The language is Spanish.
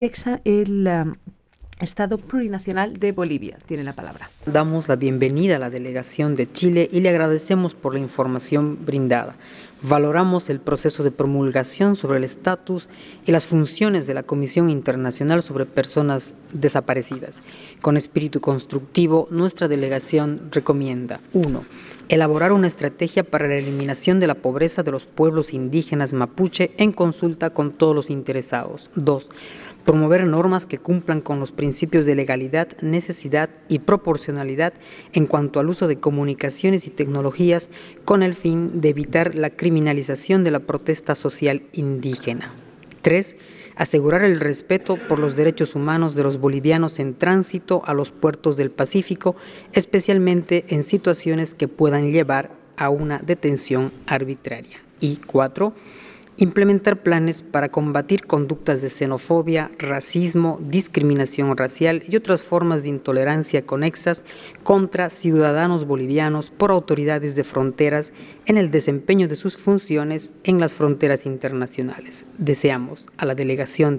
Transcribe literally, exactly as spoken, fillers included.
Exa- el um, Estado Plurinacional de Bolivia. Tiene la palabra. Damos la bienvenida a la delegación de Chile y le agradecemos por la información brindada. Valoramos el proceso de promulgación sobre el estatus y las funciones de la Comisión Internacional sobre Personas Desaparecidas. Con espíritu constructivo, nuestra delegación recomienda: uno. Elaborar una estrategia para la eliminación de la pobreza de los pueblos indígenas mapuche en consulta con todos los interesados. dos. Promover normas que cumplan con los principios de legalidad, necesidad y proporcionalidad en cuanto al uso de comunicaciones y tecnologías con el fin de evitar la criminalización de la protesta social indígena. tres. Asegurar el respeto por los derechos humanos de los bolivianos en tránsito a los puertos del Pacífico, especialmente en situaciones que puedan llevar a una detención arbitraria. Y cuatro. Implementar planes para combatir conductas de xenofobia, racismo, discriminación racial y otras formas de intolerancia conexas contra ciudadanos bolivianos por autoridades de fronteras en el desempeño de sus funciones en las fronteras internacionales. Deseamos a la delegación